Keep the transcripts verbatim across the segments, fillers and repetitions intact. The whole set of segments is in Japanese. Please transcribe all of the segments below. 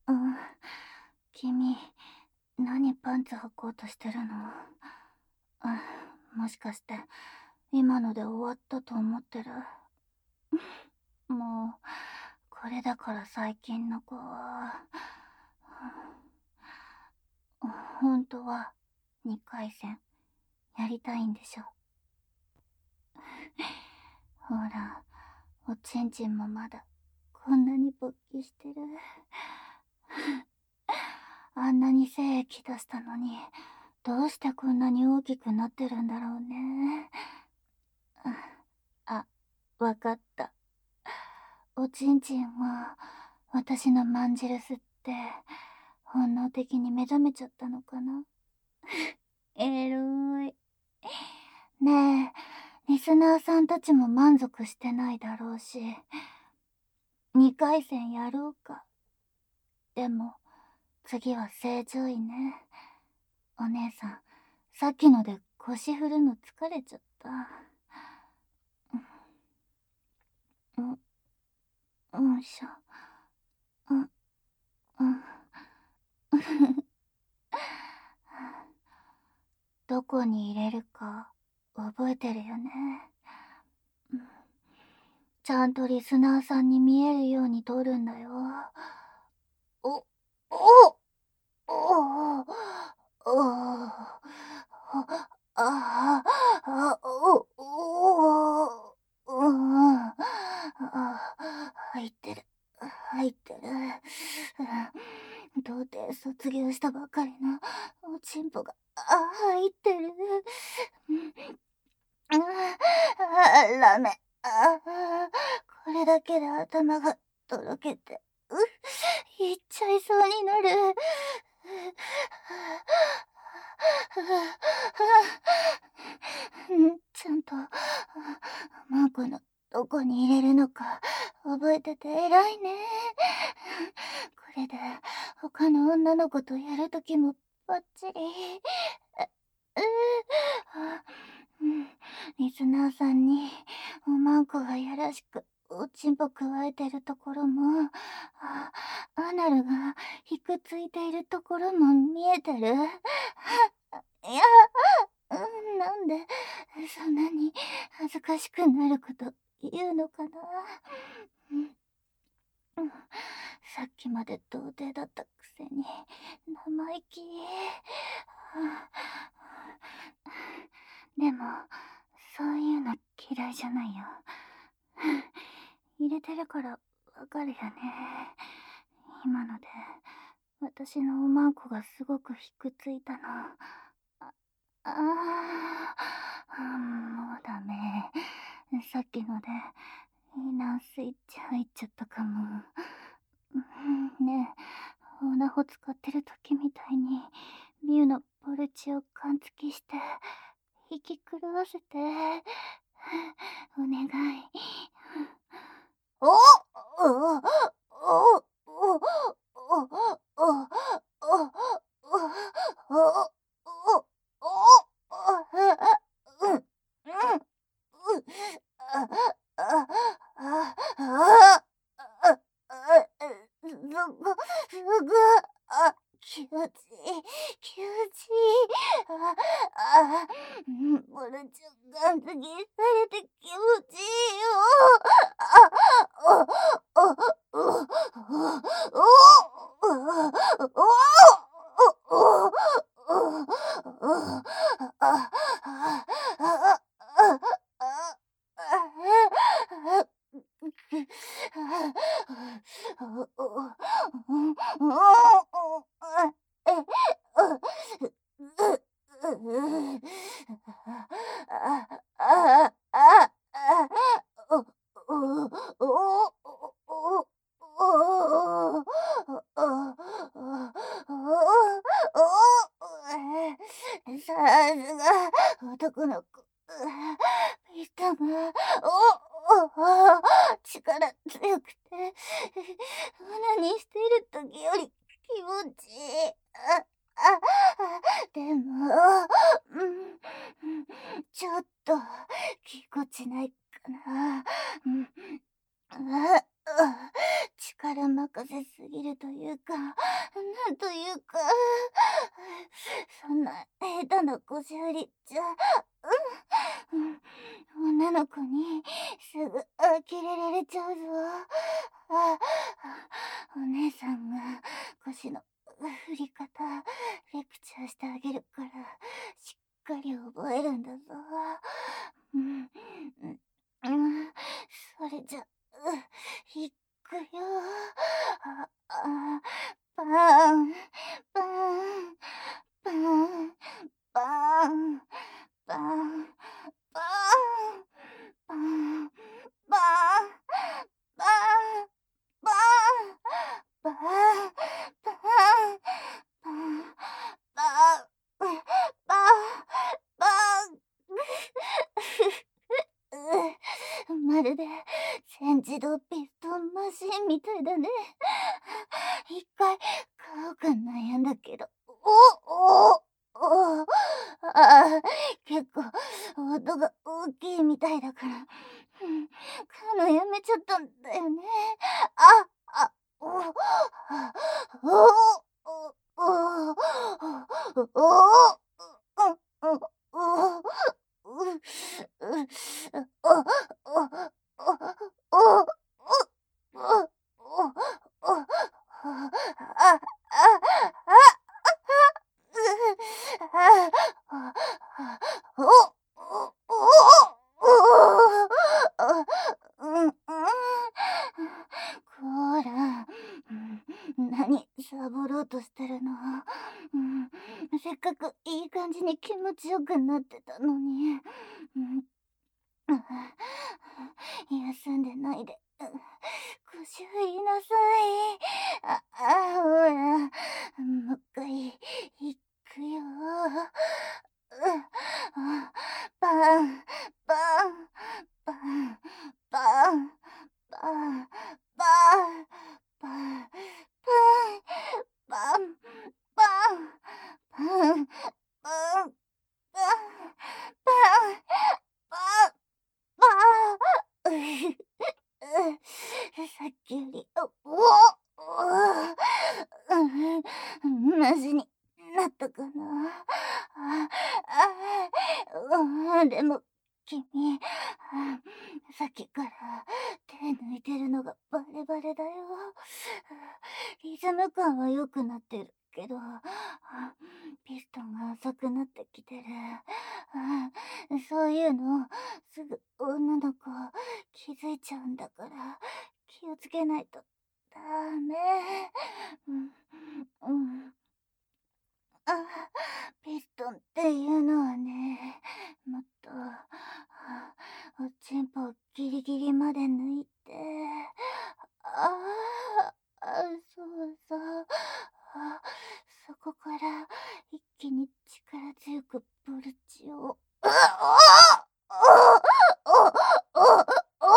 うん、君、何パンツ履こうとしてるの？うん、もしかして、今ので終わったと思ってる？もう、これだから最近の子は、本当はにかい戦やりたいんでしょ？ほら、おちんちんもまだこんなに勃起してる。あんなに精液出したのに、どうしてこんなに大きくなってるんだろうね。あ、わかった。おちんちんは私のマンジルスって本能的に目覚めちゃったのかな。えろい。ねえ、リスナーさんたちも満足してないだろうし、にかい戦やろうか。でも次は正常位ね。お姉さん、さっきので腰振るの疲れちゃった。うん、うんしょ。うん、うん。どこに入れるか覚えてるよね。ちゃんとリスナーさんに見えるように撮るんだよ。お、お、お、お、お、あ、あ、あ、お、お、うん、あ、入ってる、入ってる。童貞卒業したばかりのおちんぽが、あ、入ってる。ああ、ダメ。ああ、これだけで頭がとろけて、う、いっちゃいそうになる。ちゃんと、マーコのどこに入れるのか覚えてて偉いね。これで他の女の子とやるときもバッチリ。うん、リスナーさんにおまんこがやらしくおちんぽくわえてるところも、あ、アナルがひくついているところも見えてる。いや、うん、なんでそんなに恥ずかしくなること言うのかな。うん、うん、さっきまで童貞だったくせに生意気。でもそういうの嫌いじゃないよ。入れてるからわかるよね。今ので私のおまんこがすごくひくついたの。ああー、もうダメ。さっきので避難スイッチ入っちゃったかも。ねえ、オナホ使ってる時みたいにミュウのポルチを感付きして引き狂わせてお願い。おおおおおおお気持ちいい、気持ちいい。ああ、ボルチョ感付きされて気持ちいいよ。あ、お、お、お、お、お、お、さすが男の子。ピスタが、お、お、力強くて、オナニーしている時より気持ちいい。あ、あ、でも、うん、ちょっとぎこちないかな。うん、あ、 あ力任せすぎるというか、なんというか、そんな下手な腰振りじゃ、うん、うん女の子にすぐ呆れられちゃうぞ。あ、お姉さんが腰の振り方、レクチャーしてあげるから、しっかり覚えるんだぞ。うん、うん、それじゃ、ういくよ。あ、あ、パン、パン、パン、パン、パン、パン、パン、パン、パン、パン、パン、パン、パン、パン、パン、パン、まるで全自動ピストンマシンみたいだね。一回買おうか悩んだけど、おおおああ、結構音が大きいみたいだから、うん、買うのやめちゃったんだよね。あ、あ、お、お、お、お、お、お、お、お、こら、何サボろうとしてるの？うん、せっかくいい感じに気持ちよくなってたのに。うん、休んでないで。腰振りなさい。あ、あ、ほら。もう一回、いくよ。パン、パン、パン、パン、パン、パン、パン、パン、パン、パン、パン、パン、パン、パン、パン、さっきより、おおうん、マジになったかな。ああ、でも、君、さっきから手抜いてるのがバレバレだよ。リズム感は良くなってるけど、ピストンが浅くなってきてる。そういうの、すぐ女の子気づいちゃうんだから、気をつけないとダメ。うん、うん。あ、ピストンっていうのはね、もっと、おちんぽをギリギリまで抜いて、ああ、そうそう、あそこから一気に力強くボルチを、うおおおおお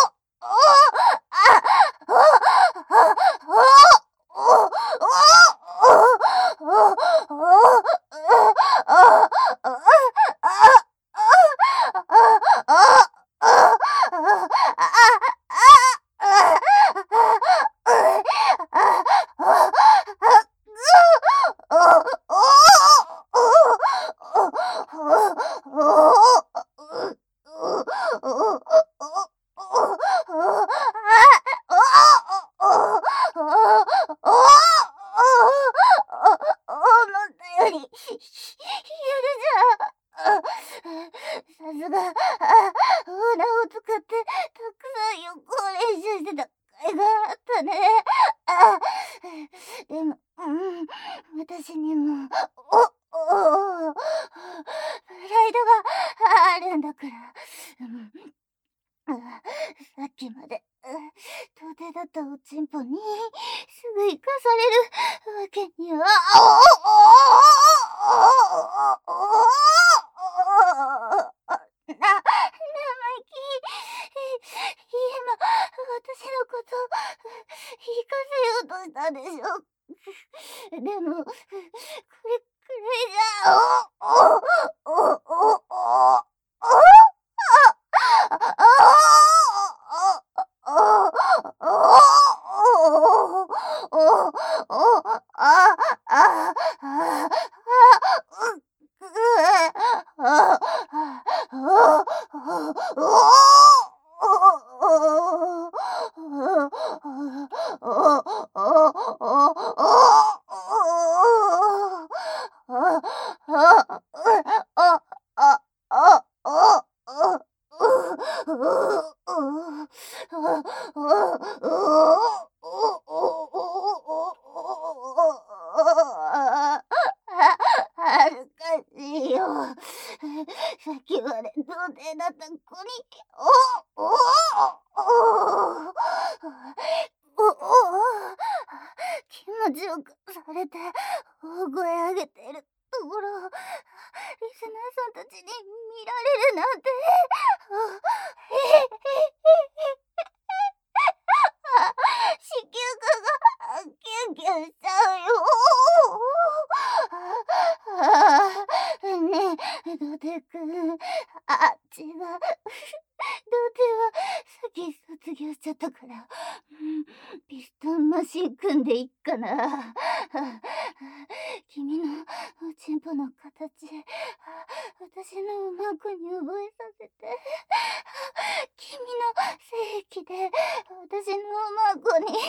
私にも、お、お、プライドがあるんだから。うんさっきまで、土手だったおちんぽに、すぐ生かされるわけには、な、生意気。今、私のこと、生かせようとしたでしょ。でも、これくらいじゃ、お、お、お、お、お、お、ああ恥ずかしいよ。さっきまで童貞だった子に、おおおおおお気持ちよくされて大声上げてるところをリスナーさんたちに見られるなんて。子宮がキュンキュンしちゃうよ。ねえ、童貞くん。あ、違う。童貞はさっき卒業しちゃったから、うん、ピストンマシン組んでいっかな。君のおちんぽの形、私のうまくに覚えさせて。君の精液で私のうまくにマーキングして、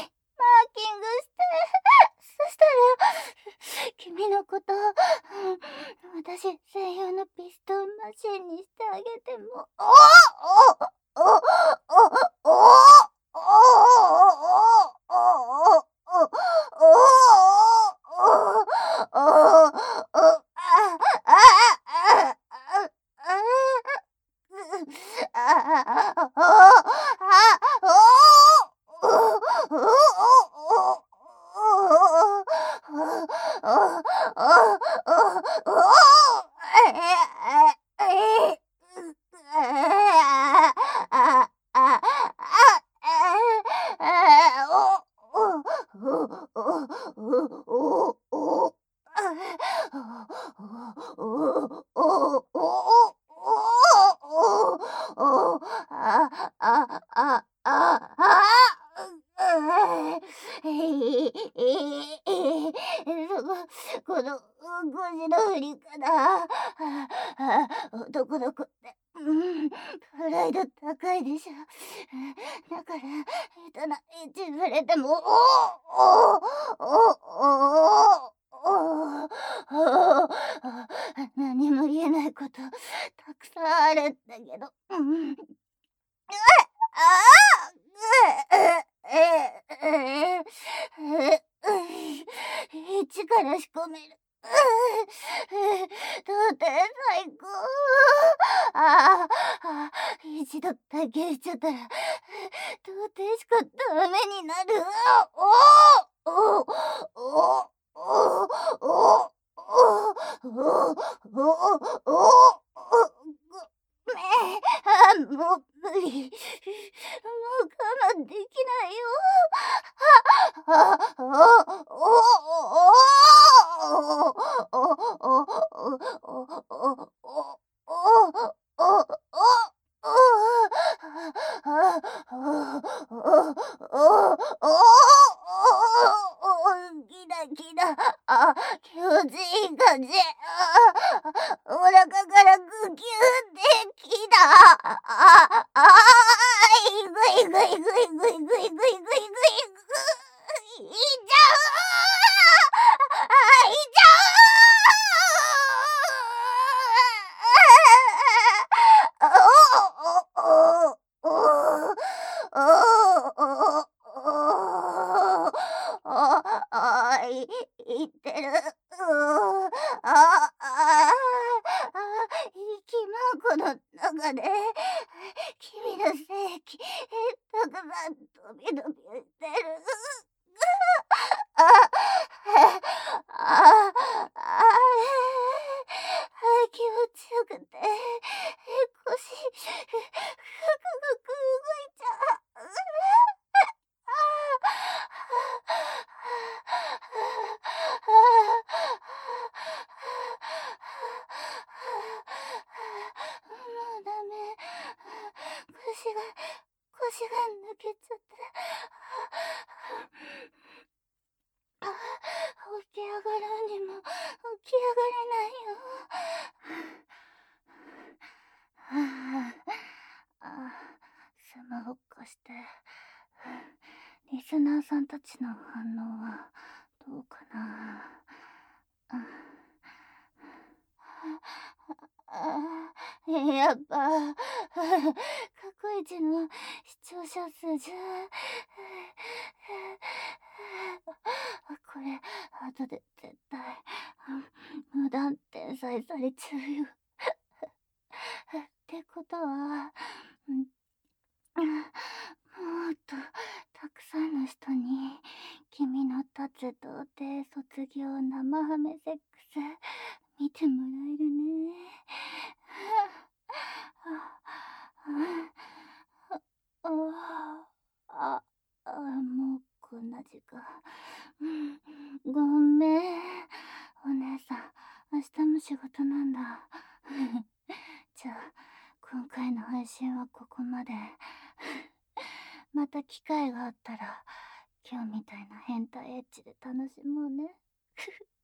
そしたら君のこと、私専用のピストンマシンにしてあげても。おおおおおおこの腰の振り方、男の子って、うん、プライド高いでしょ。だから下手なエッチされても、おおおおお何も言えないことたくさんあるんだけど、うん、ああ力仕込める。童貞最高。ああ、一度体験しちゃったら童貞しかダメになる。おおおおおおおおおあ、もう無理。もう我慢できないよ。あ、お、お、ギラギラ。あ、気持ちいい感じ。お腹からグキュンってきた。あ、あーい、ぐいぐいぐいぐいぐいぐいぐいぐいぐい。いっちゃう。あ、いっちゃう。おおおおおおい、いってる。ああ、息まこの中で君の精液たくさん飛び飛びしてる。あああ気持ちよくて腰ふくふく動いちゃう。もうダメ。腰が腰が抜けちゃっ起き上がるにも起き上がれないよ。はあ、あスマホ貸して。リスナーさんたちの反応はどうかな。ああ、やっぱ、過去一の視聴者数じゃ。これ、後で絶対、無断転載されちゃうよ。ってことは、もっとたくさんの人に君の立つ童貞卒業生ハメセックス見てもらえるね。ああ、もうこんな時間。ごめんお姉さん、明日も仕事なんだ。じゃあ今回の配信はここまで。また機会があったら今日みたいな変態エッチで楽しもうね。